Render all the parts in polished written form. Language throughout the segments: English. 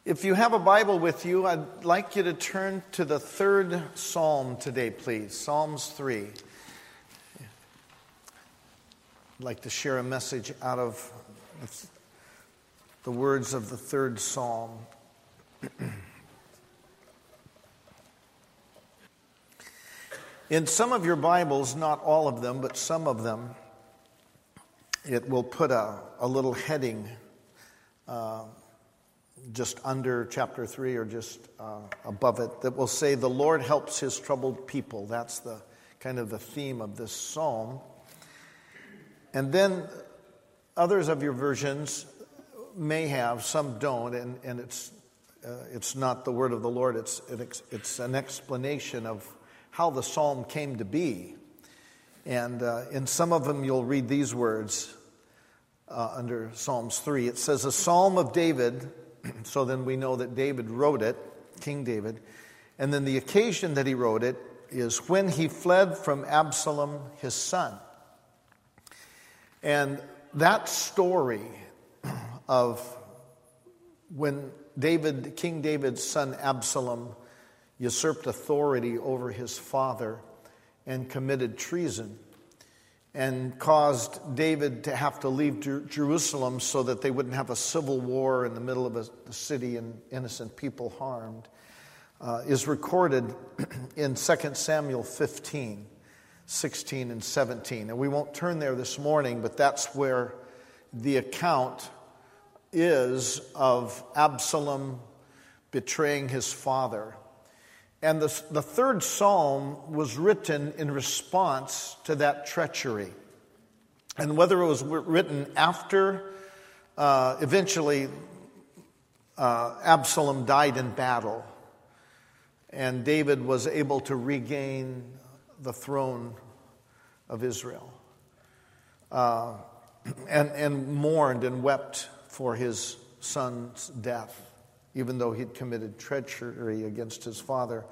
If you have a Bible with you, I'd like you to turn to the third Psalm today, please. Psalms 3. I'd like to share a message out of the words of the third Psalm. In some of your Bibles, not all of them, but some of them, it will put a little heading just under chapter 3 or just above it that will say, "The Lord helps his troubled people." That's the kind of the theme of this psalm. And then others of your versions may have, some don't, and it's not the word of the Lord. It's an explanation of how the psalm came to be. And in some of them you'll read these words under Psalms 3. It says, "A psalm of David." So then we know that David wrote it, King David. And then the occasion that he wrote it is when he fled from Absalom, his son. And that story of when King David's son Absalom usurped authority over his father and committed treason and caused David to have to leave Jerusalem so that they wouldn't have a civil war in the middle of the city and innocent people harmed, is recorded in 2 Samuel 15, 16 and 17. And we won't turn there this morning, but that's where the account is of Absalom betraying his father. And the third psalm was written in response to that treachery. And whether it was written after, eventually, Absalom died in battle, and David was able to regain the throne of Israel, and mourned and wept for his son's death, even though he'd committed treachery against his father.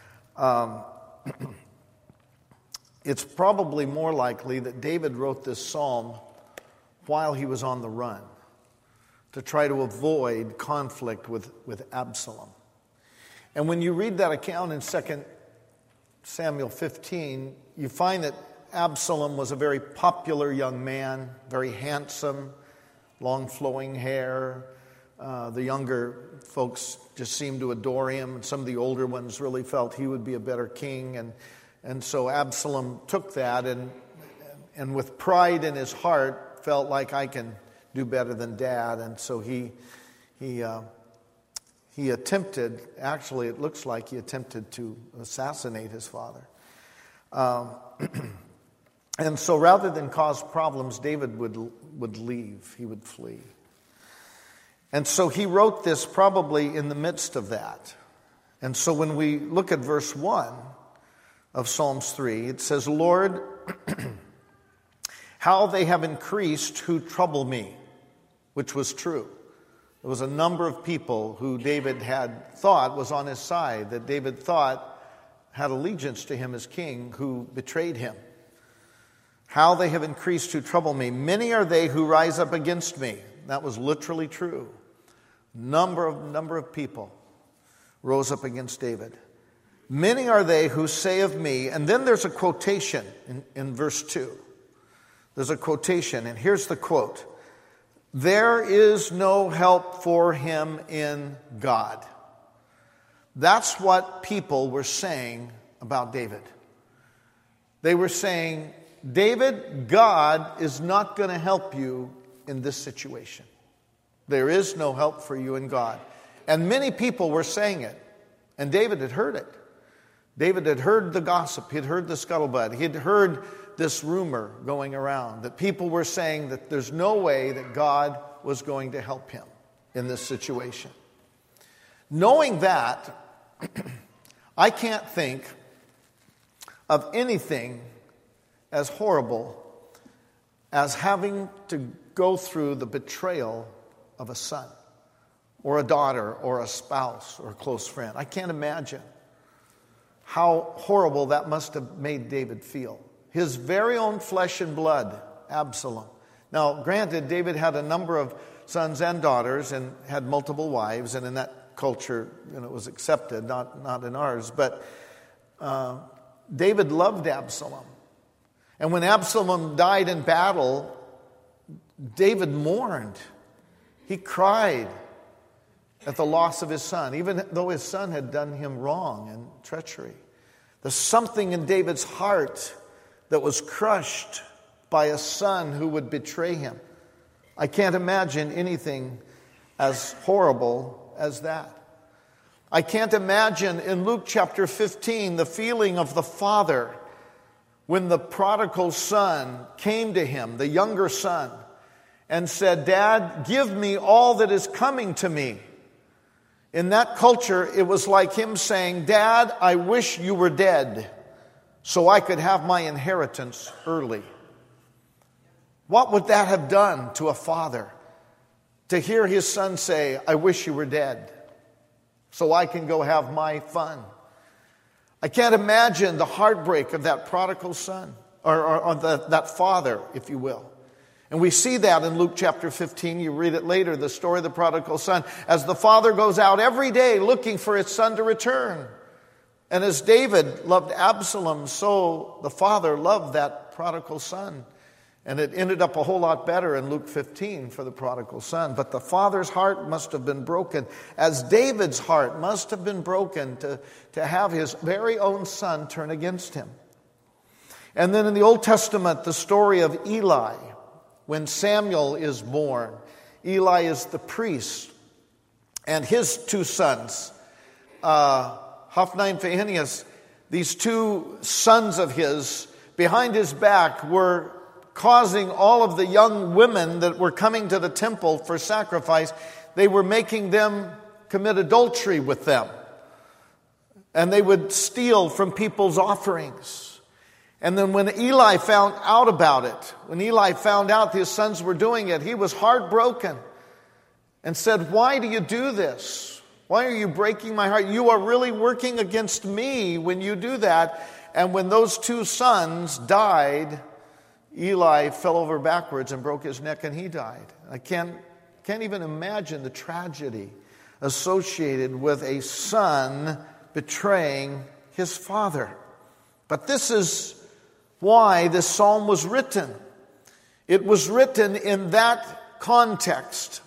It's probably more likely that David wrote this psalm while he was on the run to try to avoid conflict with Absalom. And when you read that account in 2 Samuel 15, you find that Absalom was a very popular young man, very handsome, long flowing hair. The younger folks just seemed to adore him, and some of the older ones really felt he would be a better king. And so Absalom took that and with pride in his heart felt like, I can do better than Dad. And so he attempted, actually it looks like he attempted to assassinate his father. And so rather than cause problems, David would leave, he would flee. And so he wrote this probably in the midst of that. And so when we look at verse 1 of Psalms 3, it says, "Lord, how they have increased who trouble me," which was true. There was a number of people who David had thought was on his side, that David thought had allegiance to him as king, who betrayed him. "How they have increased who trouble me. Many are they who rise up against me." That was literally true. Number of people rose up against David. "Many are they who say of me," and then there's a quotation in verse 2. There's a quotation, and here's the quote: "There is no help for him in God." That's what people were saying about David. They were saying, "David, God is not going to help you in this situation. There is no help for you in God." And many people were saying it. And David had heard it. David had heard the gossip. He'd heard the scuttlebutt. He'd heard this rumor going around that people were saying that there's no way that God was going to help him in this situation. Knowing that, I can't think of anything as horrible as having to go through the betrayal of a son or a daughter or a spouse or a close friend. I can't imagine how horrible that must have made David feel. His very own flesh and blood, Absalom. Now, granted, David had a number of sons and daughters and had multiple wives, and in that culture, it was accepted, not in ours. But David loved Absalom. And when Absalom died in battle, David mourned. He cried at the loss of his son, even though his son had done him wrong and treachery. There's something in David's heart that was crushed by a son who would betray him. I can't imagine anything as horrible as that. I can't imagine in Luke chapter 15 the feeling of the father when the prodigal son came to him, the younger son, and said, "Dad, give me all that is coming to me." In that culture, it was like him saying, "Dad, I wish you were dead so I could have my inheritance early." What would that have done to a father? To hear his son say, "I wish you were dead so I can go have my fun." I can't imagine the heartbreak of that prodigal son, or that father, if you will. And we see that in Luke chapter 15. You read it later, the story of the prodigal son, as the father goes out every day looking for his son to return. And as David loved Absalom, so the father loved that prodigal son. And it ended up a whole lot better in Luke 15 for the prodigal son. But the father's heart must have been broken, as David's heart must have been broken to have his very own son turn against him. And then in the Old Testament, the story of Eli, when Samuel is born. Eli is the priest, and his two sons, Hophni and Phinehas, these two sons of his, behind his back were causing all of the young women that were coming to the temple for sacrifice, they were making them commit adultery with them. And they would steal from people's offerings. And then when Eli found out about it, when Eli found out his sons were doing it, he was heartbroken and said, "Why do you do this? Why are you breaking my heart? You are really working against me when you do that." And when those two sons died, Eli fell over backwards and broke his neck, and he died. I can't even imagine the tragedy associated with a son betraying his father. But this is why this psalm was written. It was written in that context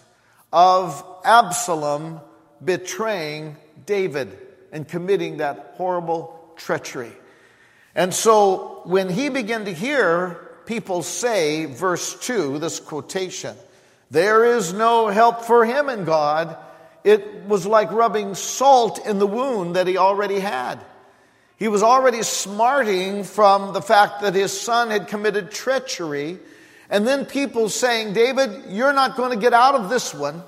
of Absalom betraying David and committing that horrible treachery. And so when he began to hear people say, verse 2, this quotation, "There is no help for him in God," it was like rubbing salt in the wound that he already had. He was already smarting from the fact that his son had committed treachery. And then people saying, "David, you're not going to get out of this one.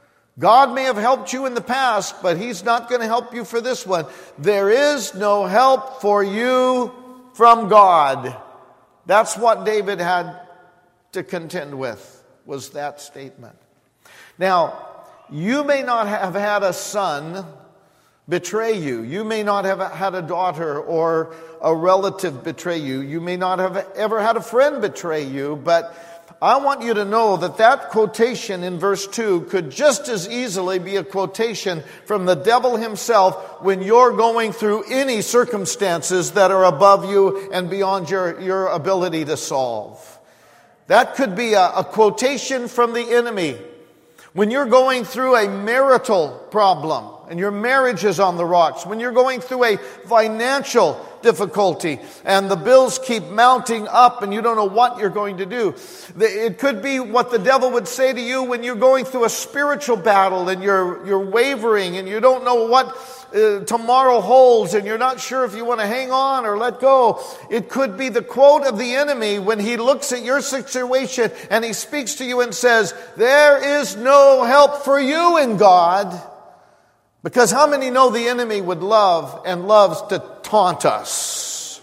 God may have helped you in the past, but he's not going to help you for this one. There is no help for you from God." That's what David had to contend with, was that statement. Now, you may not have had a son betray you. You may not have had a daughter or a relative betray you. You may not have ever had a friend betray you, but I want you to know that that quotation in verse 2 could just as easily be a quotation from the devil himself when you're going through any circumstances that are above you and beyond your ability to solve. That could be a quotation from the enemy. When you're going through a marital problem and your marriage is on the rocks, when you're going through a financial difficulty and the bills keep mounting up and you don't know what you're going to do. It could be what the devil would say to you when you're going through a spiritual battle and you're wavering and you don't know what tomorrow holds and you're not sure if you want to hang on or let go. It could be the quote of the enemy when he looks at your situation and he speaks to you and says, "There is no help for you in God." Because how many know the enemy would love and loves to taunt us?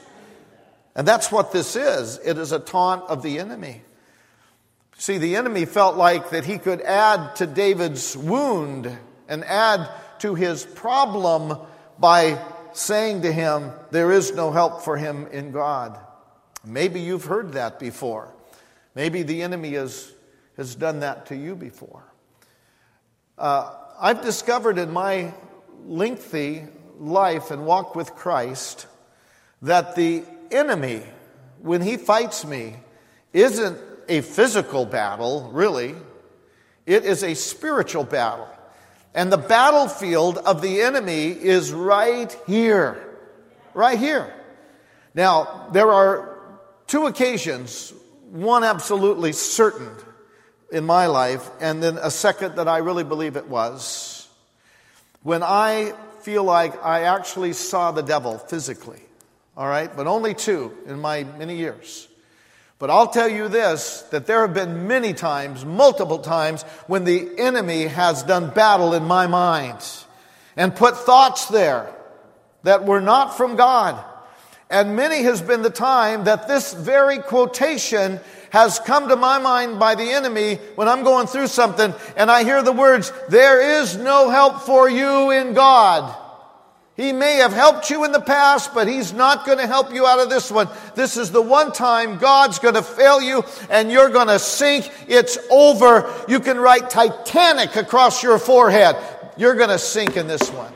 And that's what this is. It is a taunt of the enemy. See, the enemy felt like that he could add to David's wound and add to his problem by saying to him, "There is no help for him in God." Maybe you've heard that before. Maybe the enemy has done that to you before. I've discovered in my lengthy life and walk with Christ that the enemy, when he fights me, isn't a physical battle, really. It is a spiritual battle. And the battlefield of the enemy is right here. Right here. Now, there are two occasions, one absolutely certain in my life, and then a second that I really believe it was, when I feel like I actually saw the devil physically. All right? But only two in my many years. But I'll tell you this, that there have been many times, multiple times, when the enemy has done battle in my mind and put thoughts there that were not from God. And many has been the time that this very quotation has come to my mind by the enemy when I'm going through something and I hear the words, "There is no help for you in God." He may have helped you in the past, but He's not going to help you out of this one. This is the one time God's going to fail you and you're going to sink. It's over. You can write Titanic across your forehead. You're going to sink in this one.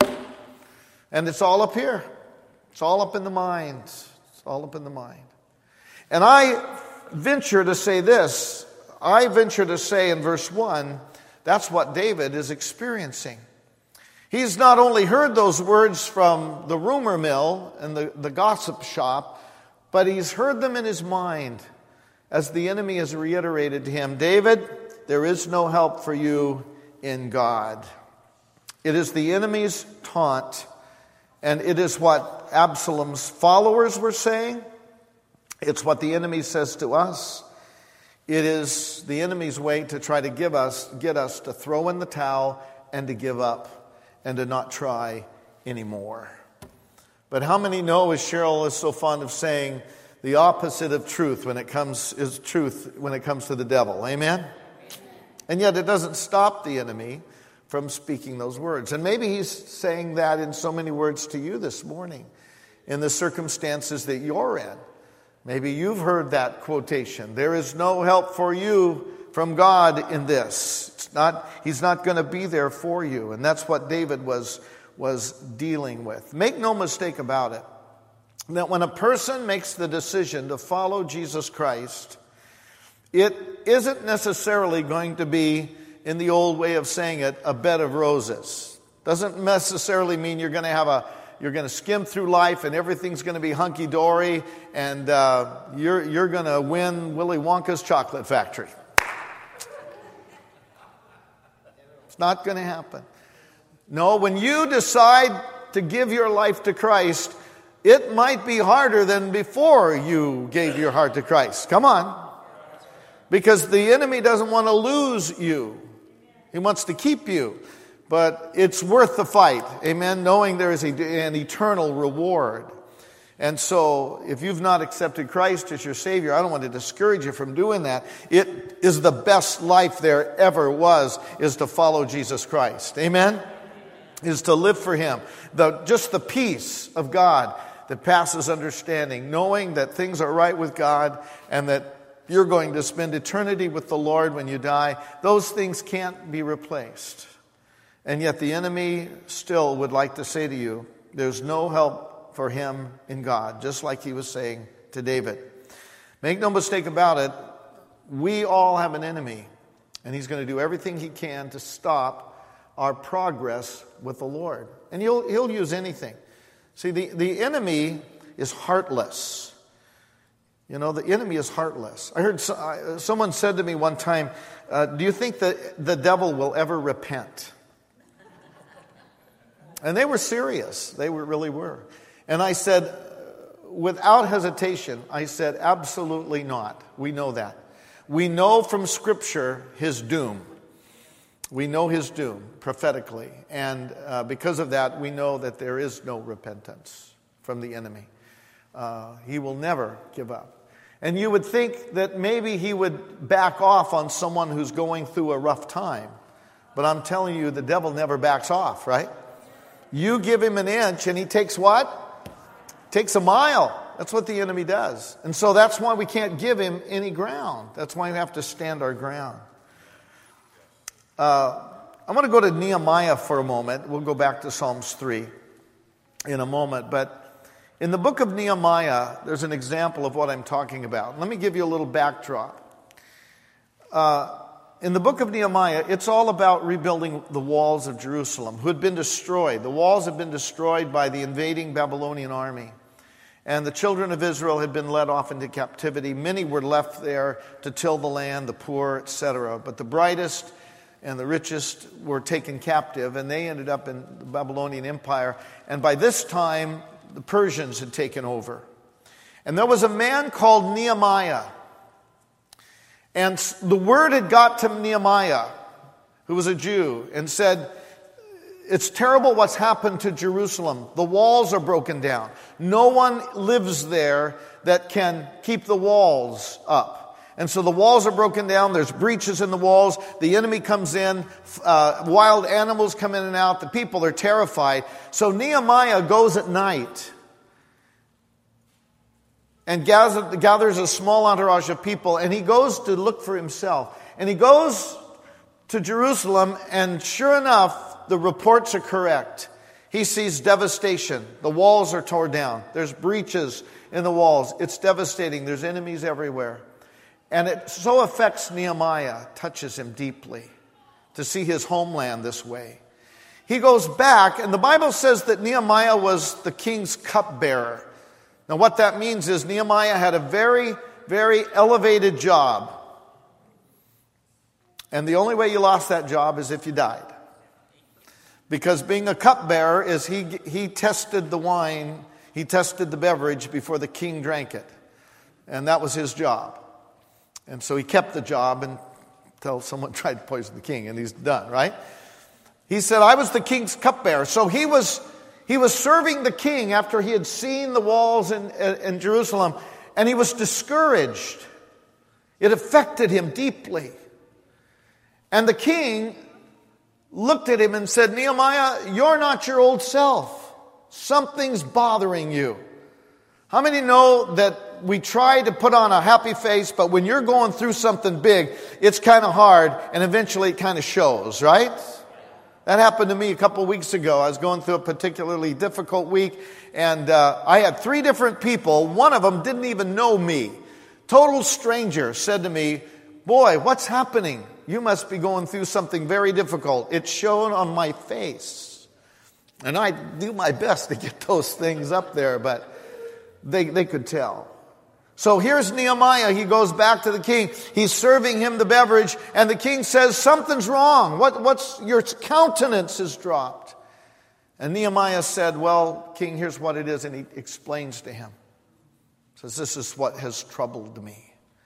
And it's all up here. It's all up in the mind. It's all up in the mind. And I venture to say this. I venture to say in verse 1, that's what David is experiencing. He's not only heard those words from the rumor mill and the gossip shop, but he's heard them in his mind as the enemy has reiterated to him, "David, there is no help for you in God." It is the enemy's taunt, and it is what Absalom's followers were saying. It's what the enemy says to us. It is the enemy's way to try to get us to throw in the towel and to give up and to not try anymore. But how many know, as Cheryl is so fond of saying, the opposite of truth when it comes to the devil. Amen? And yet it doesn't stop the enemy from speaking those words. And maybe he's saying that in so many words to you this morning, in the circumstances that you're in. Maybe you've heard that quotation. There is no help for you from God in this. He's not going to be there for you. And that's what David was dealing with. Make no mistake about it, that when a person makes the decision to follow Jesus Christ, it isn't necessarily going to be, in the old way of saying it, a bed of roses. Doesn't necessarily mean you're going to skim through life and everything's going to be hunky-dory and you're going to win Willy Wonka's chocolate factory. It's not going to happen. No, when you decide to give your life to Christ, it might be harder than before you gave your heart to Christ. Come on. Because the enemy doesn't want to lose you. He wants to keep you. But it's worth the fight. Amen. Knowing there is an eternal reward. And so, if you've not accepted Christ as your Savior, I don't want to discourage you from doing that. It is the best life there ever was, is to follow Jesus Christ. Amen? Is to live for Him. Just the peace of God that passes understanding, knowing that things are right with God and that you're going to spend eternity with the Lord when you die. Those things can't be replaced. And yet the enemy still would like to say to you, there's no help for him in God, just like he was saying to David. Make no mistake about it, we all have an enemy, and he's going to do everything he can to stop our progress with the Lord. And he'll use anything. See, the enemy is heartless. You know, the enemy is heartless. I heard someone said to me one time, do you think that the devil will ever repent? And they were serious. They really were. And I said, without hesitation, I said, absolutely not. We know that. We know from Scripture his doom. We know his doom prophetically. And because of that, we know that there is no repentance from the enemy. He will never give up. And you would think that maybe he would back off on someone who's going through a rough time. But I'm telling you, the devil never backs off, right? You give him an inch and he takes what? Takes a mile. That's what the enemy does. And so that's why we can't give him any ground. That's why we have to stand our ground. I want to go to Nehemiah for a moment. We'll go back to Psalms 3 in a moment. But in the book of Nehemiah, there's an example of what I'm talking about. Let me give you a little backdrop. In the book of Nehemiah, it's all about rebuilding the walls of Jerusalem, who had been destroyed. The walls had been destroyed by the invading Babylonian army. And the children of Israel had been led off into captivity. Many were left there to till the land, the poor, etc. But the brightest and the richest were taken captive, and they ended up in the Babylonian Empire. And by this time, the Persians had taken over. And there was a man called Nehemiah. And the word had got to Nehemiah, who was a Jew, and said, it's terrible what's happened to Jerusalem. The walls are broken down. No one lives there that can keep the walls up. And so the walls are broken down. There's breaches in the walls. The enemy comes in. Wild animals come in and out. The people are terrified. So Nehemiah goes at night and gathers a small entourage of people, and he goes to look for himself. And he goes to Jerusalem, and sure enough, the reports are correct. He sees devastation. The walls are torn down. There's breaches in the walls. It's devastating. There's enemies everywhere. And it so affects Nehemiah, touches him deeply, to see his homeland this way. He goes back, and the Bible says that Nehemiah was the king's cupbearer. Now what that means is Nehemiah had a very, very elevated job. And the only way you lost that job is if you died. Because being a cupbearer is he tested the wine, he tested the beverage before the king drank it. And that was his job. And so he kept the job until someone tried to poison the king, and he's done, right? He said, I was the king's cupbearer. So he was serving the king after he had seen the walls in Jerusalem, and he was discouraged. It affected him deeply. And the king looked at him and said, Nehemiah, you're not your old self. Something's bothering you. How many know that we try to put on a happy face, but when you're going through something big, it's kind of hard, and eventually it kind of shows, right? That happened to me a couple of weeks ago. I was going through a particularly difficult week, and I had 3 different people. One of them didn't even know me. Total stranger said to me, boy, what's happening? You must be going through something very difficult. It's shown on my face. And I do my best to get those things up there, but they could tell. So here's Nehemiah. He goes back to the king. He's serving him the beverage, and the king says, something's wrong. What's your countenance is dropped. And Nehemiah said, well, king, here's what it is. And he explains to him. Says, this is what has troubled me.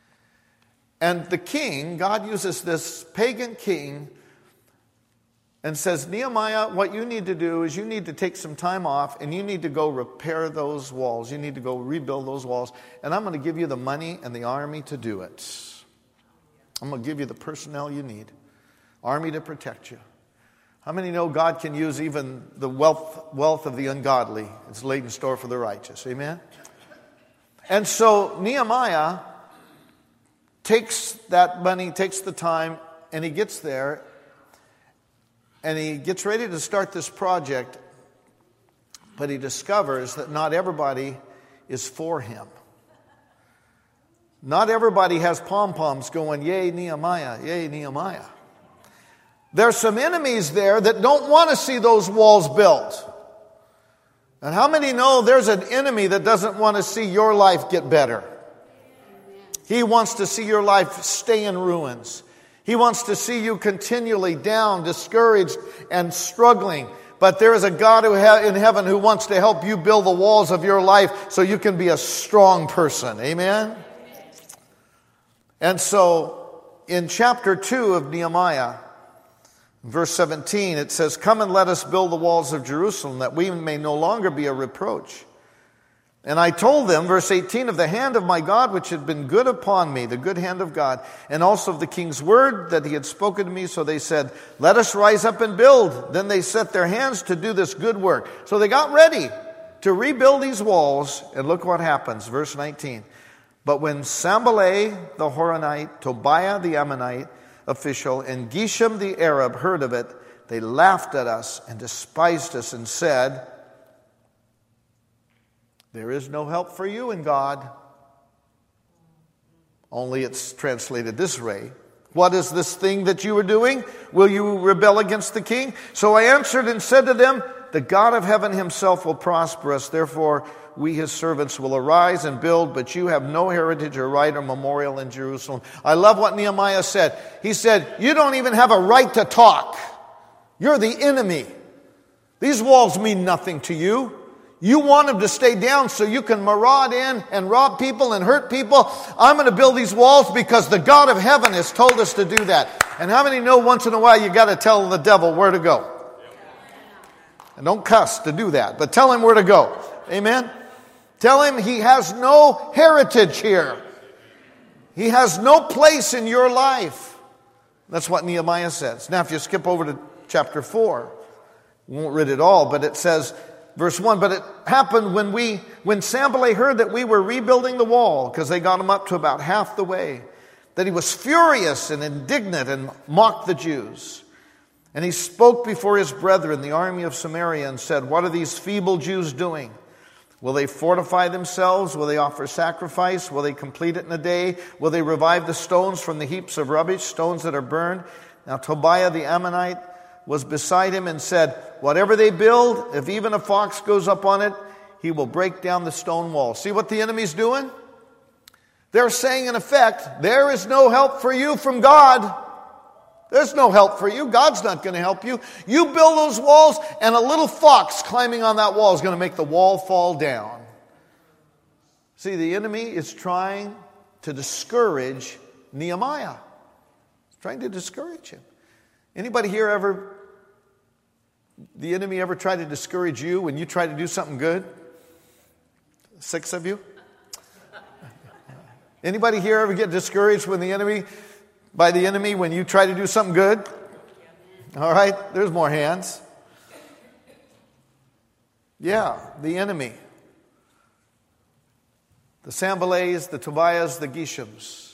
And the king, God uses this pagan king and says, Nehemiah, what you need to do is you need to take some time off and you need to go repair those walls. You need to go rebuild those walls. And I'm going to give you the money and the army to do it. I'm going to give you the personnel you need. Army to protect you. How many know God can use even the wealth of the ungodly? It's laid in store for the righteous. Amen? And so Nehemiah takes that money, takes the time, and he gets there, and he gets ready to start this project, but he discovers that not everybody is for him. Not everybody has pom-poms going, yay, Nehemiah, yay, Nehemiah. There's some enemies there that don't want to see those walls built. And how many know there's an enemy that doesn't want to see your life get better? He wants to see your life stay in ruins. He wants to see you continually down, discouraged, and struggling. But there is a God in heaven who wants to help you build the walls of your life so you can be a strong person. Amen? And so, in chapter 2 of Nehemiah, verse 17, it says, come and let us build the walls of Jerusalem, that we may no longer be a reproach. And I told them, verse 18, of the hand of my God which had been good upon me, the good hand of God, and also of the king's word that he had spoken to me. So they said, let us rise up and build. Then they set their hands to do this good work. So they got ready to rebuild these walls. And look what happens, verse 19. But when Sanballat the Horonite, Tobiah the Ammonite official, and Geshem the Arab heard of it, they laughed at us and despised us and said, there is no help for you in God. Only it's translated this way. What is this thing that you are doing? Will you rebel against the king? So I answered and said to them, the God of heaven himself will prosper us. Therefore, we his servants will arise and build, but you have no heritage or right or memorial in Jerusalem. I love what Nehemiah said. He said, you don't even have a right to talk. You're the enemy. These walls mean nothing to you. You want them to stay down so you can maraud in and rob people and hurt people. I'm going to build these walls because the God of heaven has told us to do that. And how many know once in a while you got to tell the devil where to go? And don't cuss to do that, but tell him where to go. Amen? Tell him he has no heritage here. He has no place in your life. That's what Nehemiah says. Now, if you skip over to chapter 4, we won't read it all, but it says, verse 1, but it happened when Sanballat heard that we were rebuilding the wall, because they got him up to about half the way, that he was furious and indignant and mocked the Jews. And he spoke before his brethren, the army of Samaria, and said, what are these feeble Jews doing? Will they fortify themselves? Will they offer sacrifice? Will they complete it in a day? Will they revive the stones from the heaps of rubbish, stones that are burned? Now Tobiah the Ammonite was beside him and said, whatever they build, if even a fox goes up on it, he will break down the stone wall. See what the enemy's doing? They're saying, in effect, there is no help for you from God. There's no help for you. God's not going to help you. You build those walls, and a little fox climbing on that wall is going to make the wall fall down. See, the enemy is trying to discourage Nehemiah. He's trying to discourage him. Anybody here the enemy ever tried to discourage you when you try to do something good? 6 of you? Anybody here ever get discouraged by the enemy when you try to do something good? All right, there's more hands. Yeah, the enemy. The Sanballats, the Tobiahs, the Geshems.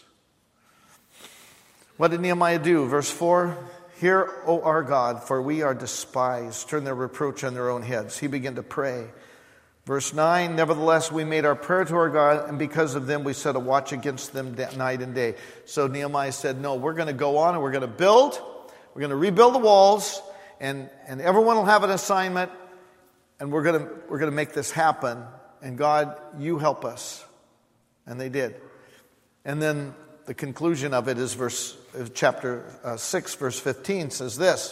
What did Nehemiah do? Verse 4, hear, O our God, for we are despised. Turn their reproach on their own heads. He began to pray. Verse 9, nevertheless, we made our prayer to our God, and because of them we set a watch against them night and day. So Nehemiah said, no, we're going to go on and we're going to build. We're going to rebuild the walls, and everyone will have an assignment, and we're going to make this happen. And God, you help us. And they did. And then the conclusion of it is chapter 6, verse 15 says this.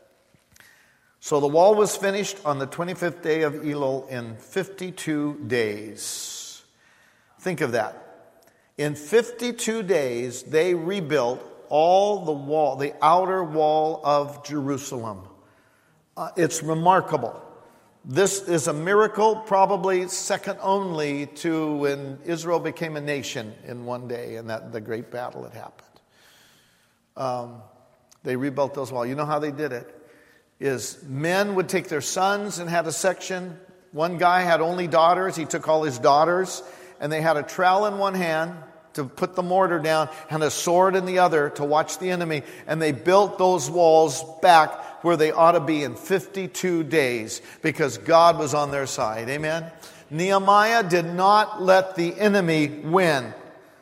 So the wall was finished on the 25th day of Elul in 52 days. Think of that. In 52 days, they rebuilt all the wall, the outer wall of Jerusalem. It's remarkable. This is a miracle, probably second only to when Israel became a nation in one day, and that the great battle had happened. They rebuilt those walls. You know how they did it? Is men would take their sons and had a section. One guy had only daughters. He took all his daughters, and they had a trowel in one hand to put the mortar down and a sword in the other to watch the enemy. And they built those walls back where they ought to be in 52 days because God was on their side. Amen? Nehemiah did not let the enemy win.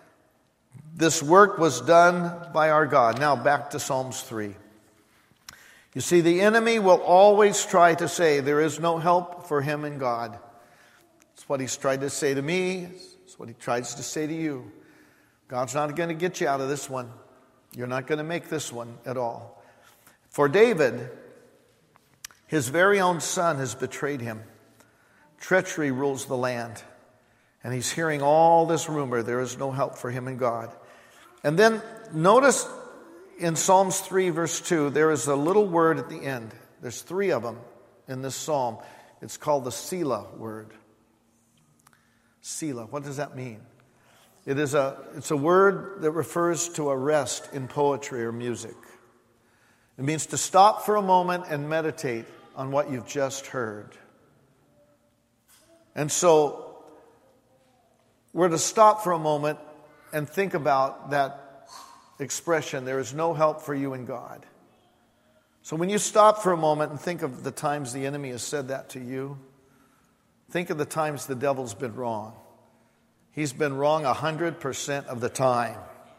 This work was done by our God. Now back to Psalms 3. You see, the enemy will always try to say there is no help for him in God. That's what he's tried to say to me. It's what he tries to say to you. God's not going to get you out of this one. You're not going to make this one at all. For David, his very own son has betrayed him. Treachery rules the land. And he's hearing all this rumor. There is no help for him in God. And then notice in Psalms 3, verse 2, there is a little word at the end. There's 3 of them in this psalm. It's called the Selah word. Selah, what does that mean? It's a word that refers to a rest in poetry or music. It means to stop for a moment and meditate on what you've just heard. And so we're to stop for a moment and think about that expression, there is no help for you in God. So when you stop for a moment and think of the times the enemy has said that to you, think of the times the devil's been wrong. He's been wrong 100% of the time.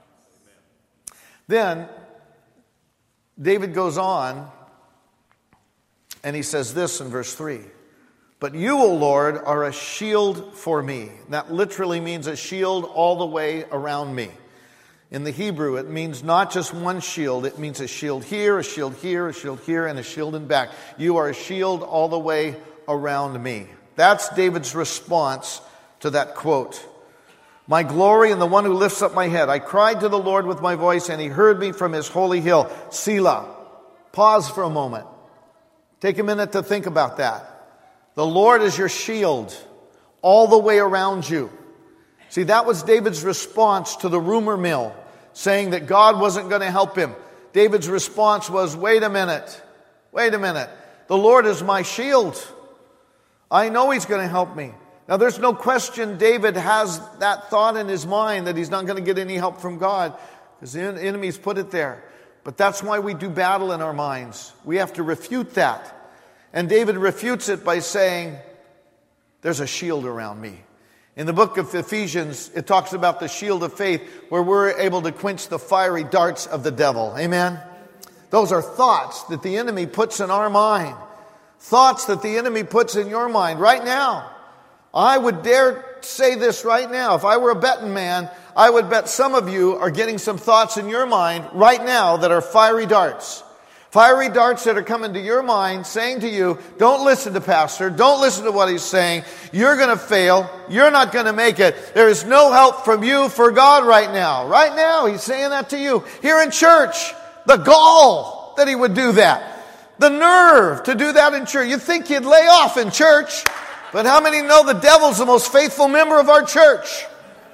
Then David goes on and he says this in verse 3. But you, O Lord, are a shield for me. That literally means a shield all the way around me. In the Hebrew, it means not just one shield. It means a shield here, a shield here, a shield here, and a shield in back. You are a shield all the way around me. That's David's response to that quote. My glory and the one who lifts up my head. I cried to the Lord with my voice, and he heard me from his holy hill. Selah. Pause for a moment. Take a minute to think about that. The Lord is your shield all the way around you. See, that was David's response to the rumor mill, saying that God wasn't going to help him. David's response was, wait a minute. The Lord is my shield. I know he's going to help me. Now, there's no question David has that thought in his mind that he's not going to get any help from God because the enemy's put it there. But that's why we do battle in our minds. We have to refute that. And David refutes it by saying, there's a shield around me. In the book of Ephesians, it talks about the shield of faith where we're able to quench the fiery darts of the devil. Amen? Those are thoughts that the enemy puts in our mind. Thoughts that the enemy puts in your mind right now. I would dare say this right now. If I were a betting man, I would bet some of you are getting some thoughts in your mind right now that are fiery darts. Fiery darts that are coming to your mind saying to you, don't listen to Pastor. Don't listen to what he's saying. You're going to fail. You're not going to make it. There is no help from you for God right now. Right now, he's saying that to you. Here in church, the gall that he would do that. The nerve to do that in church. You'd think he'd lay off in church. But how many know the devil's the most faithful member of our church?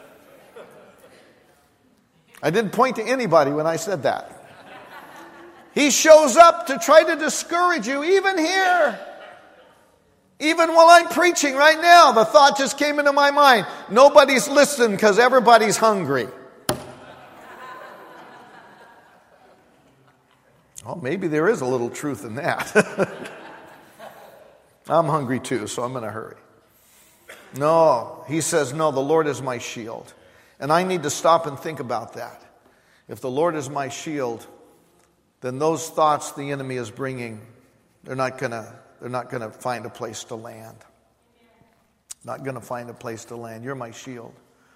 I didn't point to anybody when I said that. He shows up to try to discourage you, even here. Even while I'm preaching right now, the thought just came into my mind. Nobody's listening because everybody's hungry. Well, maybe there is a little truth in that. I'm hungry too, so I'm going to hurry. No, he says, no, the Lord is my shield. And I need to stop and think about that. If the Lord is my shield, then those thoughts the enemy is bringing, they're not going to find a place to land. Not going to find a place to land. You're my shield.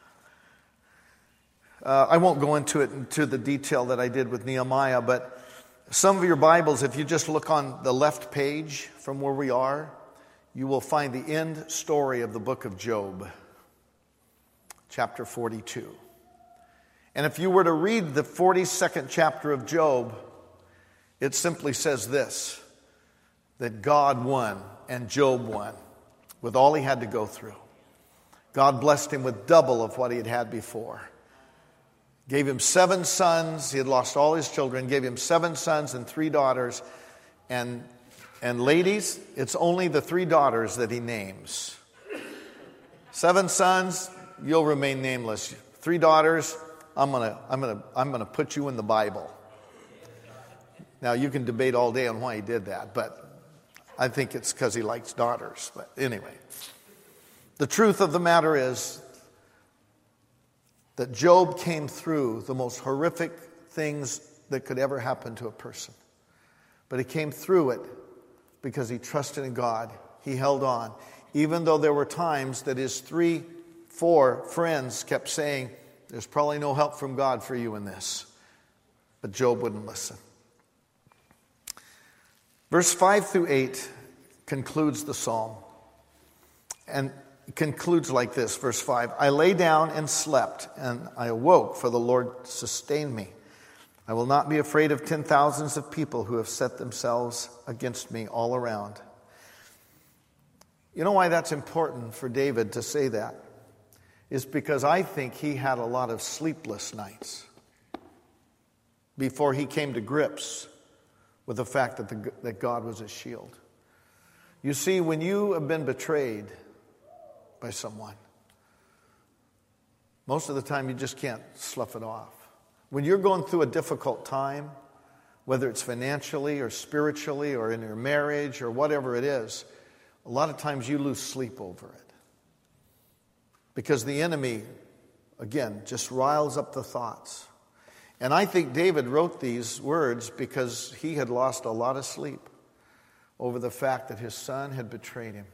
I won't go into the detail that I did with Nehemiah, but some of your Bibles, if you just look on the left page from where we are, you will find the end story of the book of Job, chapter 42. And if you were to read the 42nd chapter of Job, it simply says this, that God won and Job won with all he had to go through. God blessed him with double of what he had had before. Gave him 7 sons. He had lost all his children. Gave him 7 sons and 3 daughters. And ladies, it's only the 3 daughters that he names. 7 sons, you'll remain nameless. 3 daughters, I'm gonna put you in the Bible. Now, you can debate all day on why he did that, but I think it's because he likes daughters. But anyway, the truth of the matter is that Job came through the most horrific things that could ever happen to a person. But he came through it because he trusted in God. He held on. Even though there were times that his 3-4 friends kept saying, there's probably no help from God for you in this. But Job wouldn't listen. Verse 5 through 8 concludes the psalm. And it concludes like this, verse 5. I lay down and slept, and I awoke, for the Lord sustained me. I will not be afraid of 10,000s of people who have set themselves against me all around. You know why that's important for David to say that? Is because I think he had a lot of sleepless nights before he came to grips with the fact that God was his shield. You see, when you have been betrayed by someone, most of the time you just can't slough it off. When you're going through a difficult time, whether it's financially or spiritually or in your marriage or whatever it is, a lot of times you lose sleep over it. Because the enemy, again, just riles up the thoughts. And I think David wrote these words because he had lost a lot of sleep over the fact that his son had betrayed him.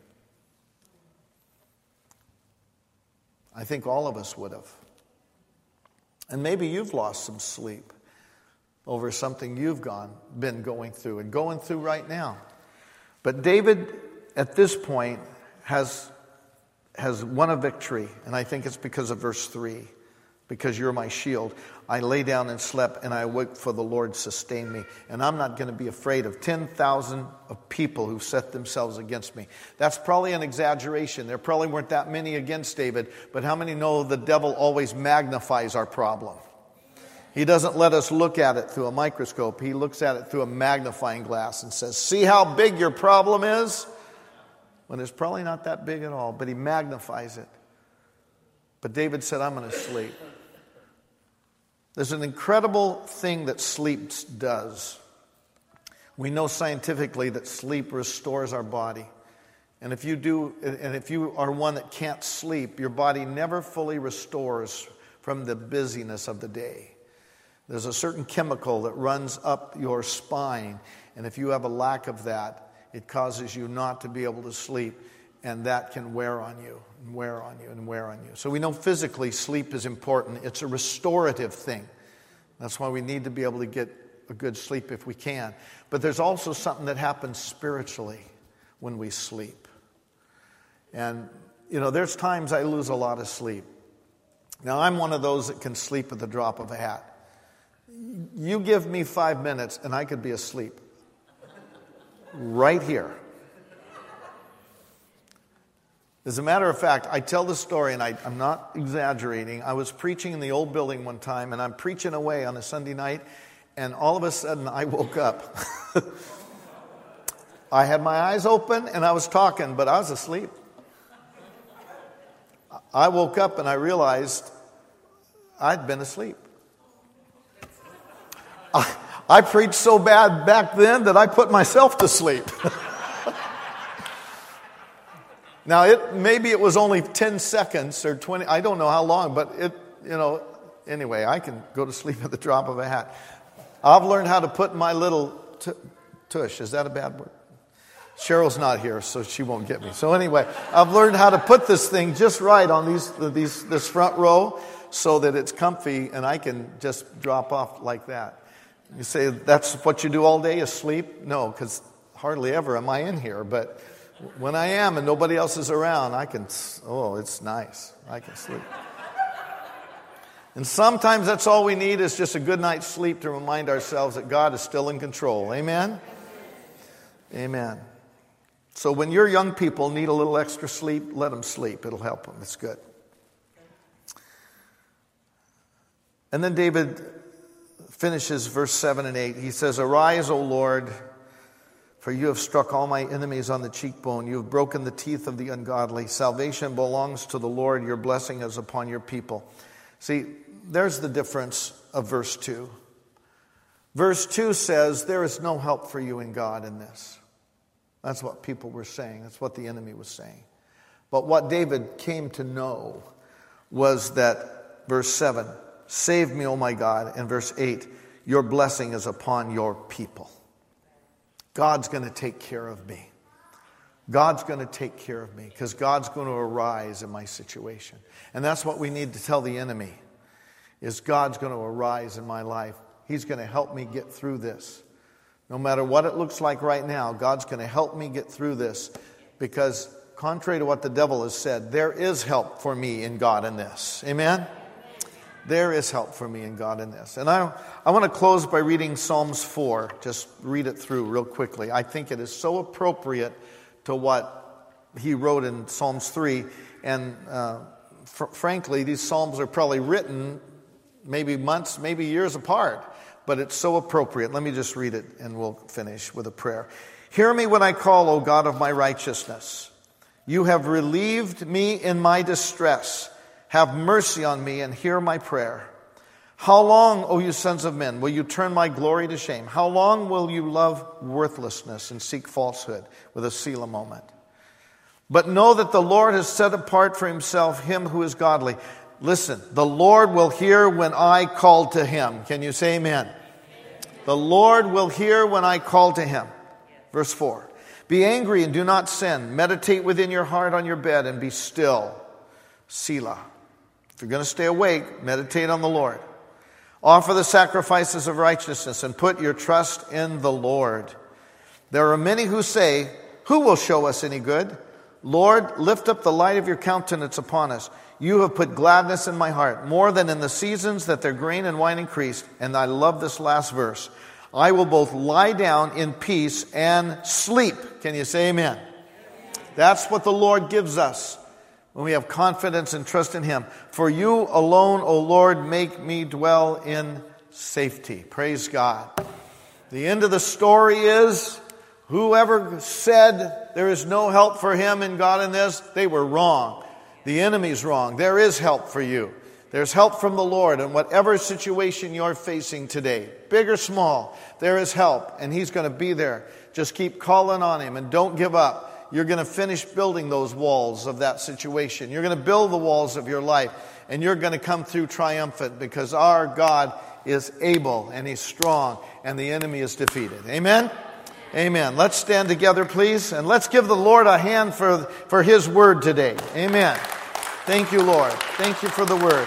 I think all of us would have. And maybe you've lost some sleep over something you've been going through and going through right now. But David, at this point, has won a victory. And I think it's because of verse 3. Because you're my shield. I lay down and slept, and I awoke, for the Lord sustained me. And I'm not going to be afraid of 10,000 of people who set themselves against me. That's probably an exaggeration. There probably weren't that many against David. But how many know the devil always magnifies our problem? He doesn't let us look at it through a microscope. He looks at it through a magnifying glass and says, see how big your problem is? When it's probably not that big at all, but he magnifies it. But David said, I'm going to sleep. There's an incredible thing that sleep does. We know scientifically that sleep restores our body. And if you are one that can't sleep, your body never fully restores from the busyness of the day. There's a certain chemical that runs up your spine, and if you have a lack of that, it causes you not to be able to sleep, and that can wear on you, and wear on you, and wear on you. So we know physically sleep is important. It's a restorative thing. That's why we need to be able to get a good sleep if we can. But there's also something that happens spiritually when we sleep. And, there's times I lose a lot of sleep. Now, I'm one of those that can sleep at the drop of a hat. You give me 5 minutes and I could be asleep. Right here. As a matter of fact, I tell the story, and I'm not exaggerating. I was preaching in the old building one time, and I'm preaching away on a Sunday night, and all of a sudden I woke up. I had my eyes open, and I was talking, but I was asleep. I woke up, and I realized I'd been asleep. I preached so bad back then that I put myself to sleep. Now, maybe it was only 10 seconds or 20, I don't know how long, but anyway, I can go to sleep at the drop of a hat. I've learned how to put my little tush, is that a bad word? Cheryl's not here, so she won't get me. So anyway, I've learned how to put this thing just right on this front row so that it's comfy and I can just drop off like that. You say, that's what you do all day is sleep? No, because hardly ever am I in here, but when I am and nobody else is around, it's nice. I can sleep. And sometimes that's all we need is just a good night's sleep to remind ourselves that God is still in control. Amen? Amen. So when your young people need a little extra sleep, let them sleep. It'll help them. It's good. And then David finishes verse 7 and 8. He says, arise, O Lord, for you have struck all my enemies on the cheekbone. You have broken the teeth of the ungodly. Salvation belongs to the Lord. Your blessing is upon your people. See, there's the difference of verse 2. Verse 2 says, there is no help for you in God in this. That's what people were saying. That's what the enemy was saying. But what David came to know was that, verse 7, save me, O my God. And verse 8, your blessing is upon your people. God's going to take care of me. God's going to take care of me because God's going to arise in my situation. And that's what we need to tell the enemy, is God's going to arise in my life. He's going to help me get through this. No matter what it looks like right now, God's going to help me get through this because contrary to what the devil has said, there is help for me in God in this. Amen? There is help for me in God in this. And I want to close by reading Psalms 4. Just read it through real quickly. I think it is so appropriate to what he wrote in Psalms 3. And frankly, these Psalms are probably written maybe months, maybe years apart. But it's so appropriate. Let me just read it and we'll finish with a prayer. Hear me when I call, O God of my righteousness. You have relieved me in my distress. Have mercy on me and hear my prayer. How long, O you sons of men, will you turn my glory to shame? How long will you love worthlessness and seek falsehood? With a Selah moment. But know that the Lord has set apart for himself him who is godly. Listen, the Lord will hear when I call to him. Can you say amen? The Lord will hear when I call to him. Verse 4. Be angry and do not sin. Meditate within your heart on your bed and be still. Selah. If you're going to stay awake, meditate on the Lord. Offer the sacrifices of righteousness and put your trust in the Lord. There are many who say, who will show us any good? Lord, lift up the light of your countenance upon us. You have put gladness in my heart, more than in the seasons that their grain and wine increased. And I love this last verse. I will both lie down in peace and sleep. Can you say amen? That's what the Lord gives us when we have confidence and trust in him. For you alone, O Lord, make me dwell in safety. Praise God. The end of the story is, whoever said there is no help for him and God in this, they were wrong. The enemy's wrong. There is help for you. There's help from the Lord in whatever situation you're facing today. Big or small, there is help. And he's going to be there. Just keep calling on him and don't give up. You're going to finish building those walls of that situation. You're going to build the walls of your life. And you're going to come through triumphant because our God is able and he's strong and the enemy is defeated. Amen? Amen. Let's stand together, please, and let's give the Lord a hand for his word today. Amen. Thank you, Lord. Thank you for the word.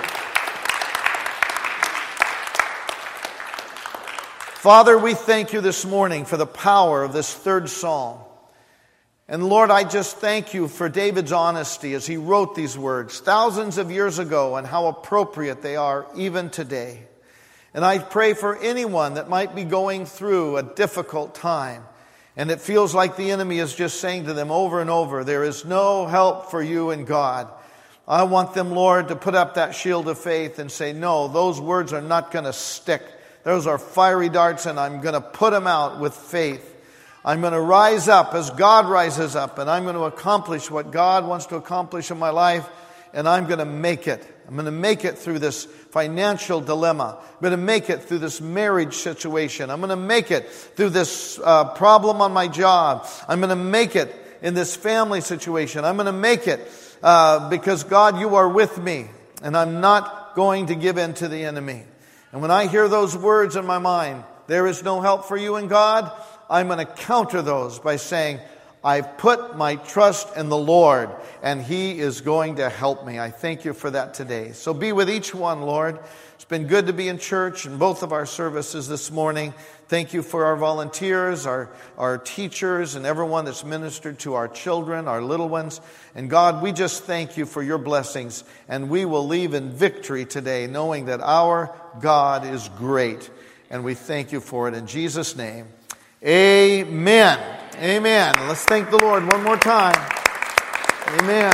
Father, we thank you this morning for the power of this third psalm. And Lord, I just thank you for David's honesty as he wrote these words thousands of years ago and how appropriate they are even today. And I pray for anyone that might be going through a difficult time and it feels like the enemy is just saying to them over and over, there is no help for you in God. I want them, Lord, to put up that shield of faith and say, no, those words are not going to stick. Those are fiery darts and I'm going to put them out with faith. I'm going to rise up as God rises up and I'm going to accomplish what God wants to accomplish in my life and I'm going to make it. I'm going to make it through this financial dilemma. I'm going to make it through this marriage situation. I'm going to make it through this problem on my job. I'm going to make it in this family situation. I'm going to make it because God, you are with me and I'm not going to give in to the enemy. And when I hear those words in my mind, there is no help for you in God, I'm going to counter those by saying, I've put my trust in the Lord, and He is going to help me. I thank you for that today. So be with each one, Lord. It's been good to be in church in both of our services this morning. Thank you for our volunteers, our teachers, and everyone that's ministered to our children, our little ones. And God, we just thank you for your blessings, and we will leave in victory today, knowing that our God is great. And we thank you for it in Jesus' name. Amen. Amen. Let's thank the Lord one more time. Amen.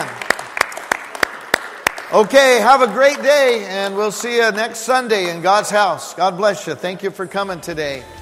Okay, have a great day, and we'll see you next Sunday in God's house. God bless you. Thank you for coming today.